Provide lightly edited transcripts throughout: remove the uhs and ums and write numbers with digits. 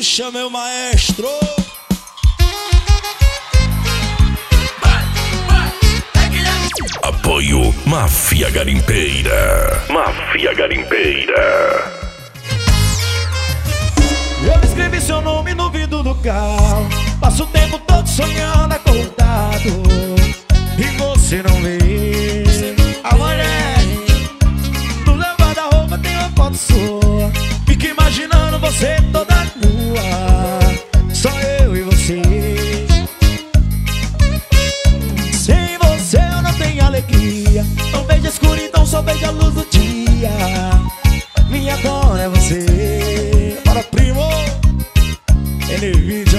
Puxa, meu maestro. Apoio Máfia Garimpeira. Máfia Garimpeira. Eu escrevi seu nome no vidro do carro. Passo o tempo todo sonhando acordado e você não vê. A mulher no meu guarda-roupa tem uma foto sua. Fico imaginando você toda nua. Só eu e você. Sem você eu não tenho alegria. Não vejo a escuridão, só vejo a luz do dia. Minha dona é você. Para primo, ele vídeo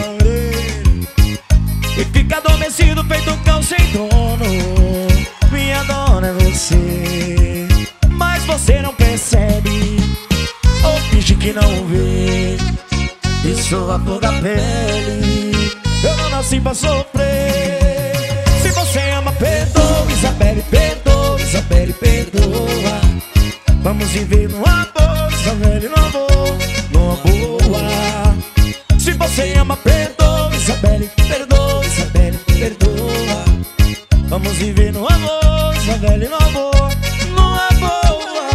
e fica adormecido feito um cão sem dono. Minha dona é você, mas você não percebe ou finge que não vê. E sou a flor da pele, eu não nasci pra sofrer. Se você ama, perdoa, Isabelle, perdoa, Isabelle, perdoa. Vamos viver no amor, Isabelle, no amor, numa boa. Se você ama, perdoa, Isabelle, perdoa, Isabelle, perdoa. Vamos viver no amor, Isabelle, no amor, numa boa.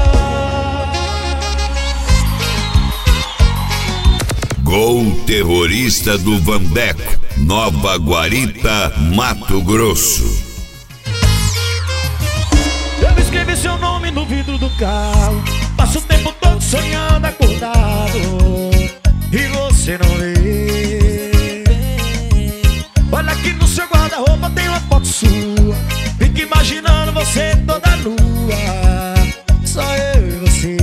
Gol terrorista do Vandeco, Nova Guarita, Mato Grosso. Eu escrevi seu nome no vidro do carro. Passo o tempo todo sonhando acordado e você não vê. Olha aqui no seu guarda-roupa tem uma foto sua. Fico imaginando você toda nua. Só eu e você.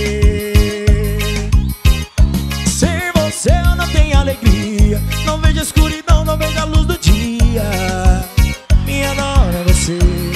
Sem você eu não tenho alegria. Não vejo a escuridão, não vejo a luz do dia. Minha dona é você.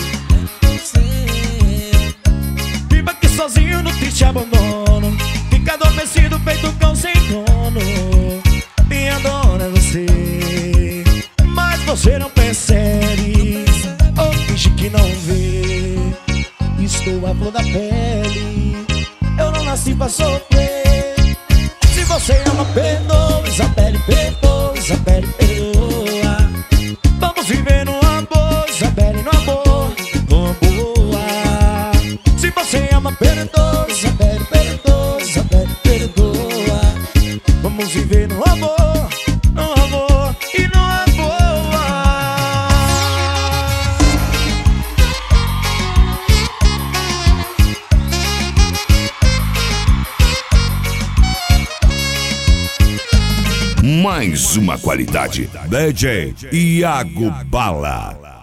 Viva aqui sozinho no triste abandono. Fica adormecido feito cão sem dono. Minha dona é você, mas você não percebe ou finge que não vê. Estou a flor da pele, eu não nasci pra sofrer. Se você ama, perdoa, Isabelle, perdoa, Isabelle, perdoa. Vamos viver no amor, Isabelle, no amor, numa boa. Se você ama, perdoa, Isabelle, perdoa, Isabelle, perdoa. Vamos viver no amor, no amor e numa boa. Mais uma qualidade. DJ Iago Bala.